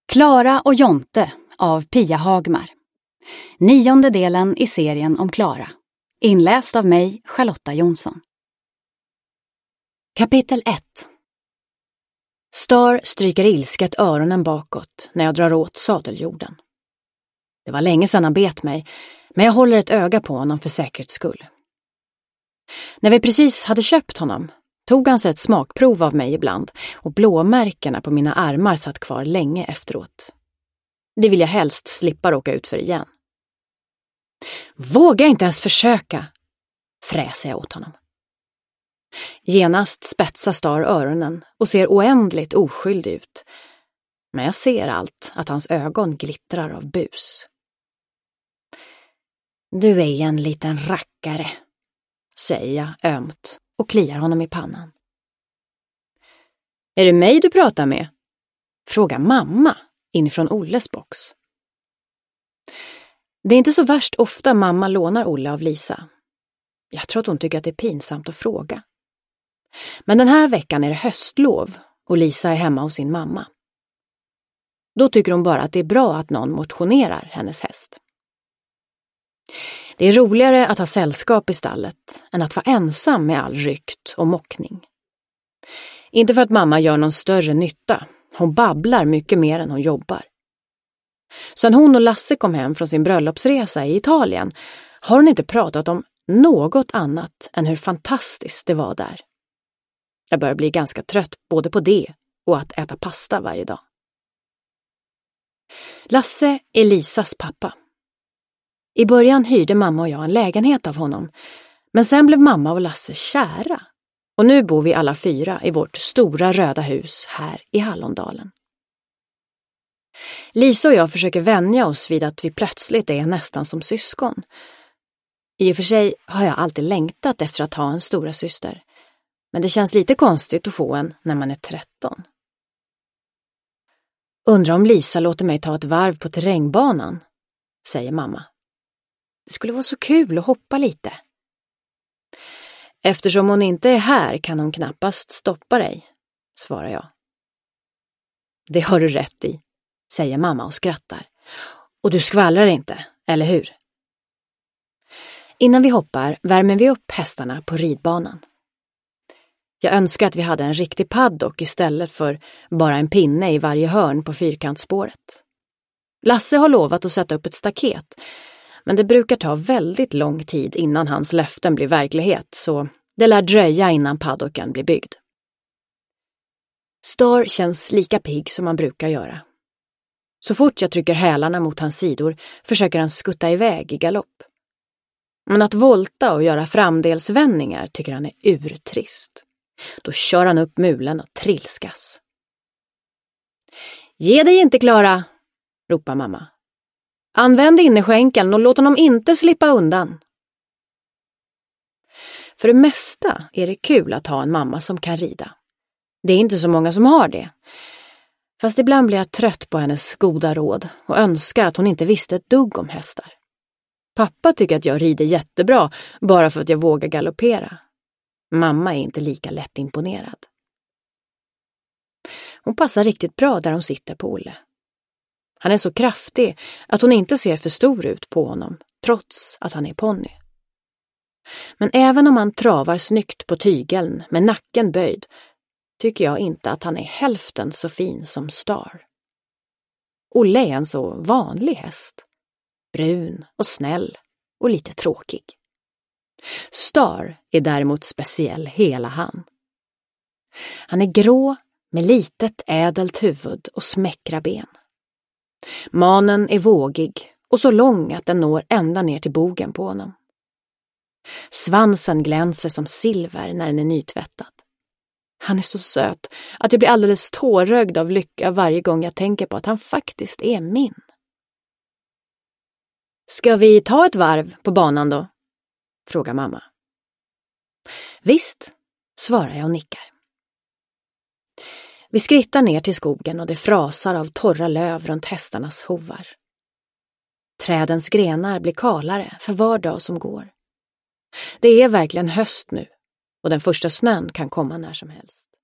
Klara och Jonte av Pia Hagmar. 9:e delen i serien om Klara. Inläst av mig, Charlotta Jonsson. Kapitel 1. Star stryker ilsket öronen bakåt när jag drar åt sadeljorden. Det var länge sedan han bet mig, men jag håller ett öga på honom för säkerhets skull. När vi precis hade köpt honom tog han sig ett smakprov av mig ibland och blåmärkena på mina armar satt kvar länge efteråt. Det vill jag helst slippa råka ut för igen. Våga inte ens försöka, fräser jag åt honom. Genast spetsar Star öronen och ser oändligt oskyldig ut. Men jag ser allt att hans ögon glittrar av bus. Du är en liten rackare, säger jag ömt och kliar honom i pannan. Är det mig du pratar med? Frågar mamma inifrån Olles box. Det är inte så värst ofta mamma lånar Olle av Lisa. Jag tror att hon tycker att det är pinsamt att fråga. Men den här veckan är det höstlov och Lisa är hemma hos sin mamma. Då tycker hon bara att det är bra att någon motionerar hennes häst. Det är roligare att ha sällskap i stallet än att vara ensam med all rykt och mockning. Inte för att mamma gör någon större nytta. Hon babblar mycket mer än hon jobbar. Sen hon och Lasse kom hem från sin bröllopsresa i Italien har hon inte pratat om något annat än hur fantastiskt det var där. Jag börjar bli ganska trött både på det och att äta pasta varje dag. Lasse är Lisas pappa. I början hyrde mamma och jag en lägenhet av honom, men sen blev mamma och Lasse kära. Och nu bor vi alla 4 i vårt stora röda hus här i Hallondalen. Lisa och jag försöker vänja oss vid att vi plötsligt är nästan som syskon. I och för sig har jag alltid längtat efter att ha en stora syster. Men det känns lite konstigt att få en när man är 13. Undrar om Lisa låter mig ta ett varv på terrängbanan, säger mamma. Det skulle vara så kul att hoppa lite. Eftersom hon inte är här kan hon knappast stoppa dig, svarar jag. Det har du rätt i, säger mamma och skrattar. Och du skvallrar inte, eller hur? Innan vi hoppar värmer vi upp hästarna på ridbanan. Jag önskar att vi hade en riktig paddock istället för bara en pinne i varje hörn på fyrkantsspåret. Lasse har lovat att sätta upp ett staket, men det brukar ta väldigt lång tid innan hans löften blir verklighet, så det lär dröja innan paddocken blir byggd. Star känns lika pigg som han brukar göra. Så fort jag trycker hälarna mot hans sidor försöker han skutta iväg i galopp. Men att volta och göra framdelsvändningar tycker han är urtrist. Då kör han upp mulen och trilskas. Ge dig inte, Klara, ropar mamma. Använd innerskänkeln och låt honom inte slippa undan. För det mesta är det kul att ha en mamma som kan rida. Det är inte så många som har det. Fast ibland blir jag trött på hennes goda råd och önskar att hon inte visste ett dugg om hästar. Pappa tycker att jag rider jättebra bara för att jag vågar galoppera. Mamma är inte lika lätt imponerad. Hon passar riktigt bra där hon sitter på Olle. Han är så kraftig att hon inte ser för stor ut på honom, trots att han är ponny. Men även om han travar snyggt på tygeln med nacken böjd, tycker jag inte att han är hälften så fin som Star. Olle är en så vanlig häst. Brun och snäll och lite tråkig. Star är däremot speciell hela han. Han är grå med litet ädelt huvud och smäckra ben. Manen är vågig och så lång att den når ända ner till bogen på honom. Svansen glänser som silver när den är nytvättad. Han är så söt att jag blir alldeles tårögd av lycka varje gång jag tänker på att han faktiskt är min. Ska vi ta ett varv på banan då? Frågar mamma. Visst, svarar jag och nickar. Vi skrittar ner till skogen och det frasar av torra löv runt hästarnas hovar. Trädens grenar blir kalare för var dag som går. Det är verkligen höst nu och den första snön kan komma när som helst.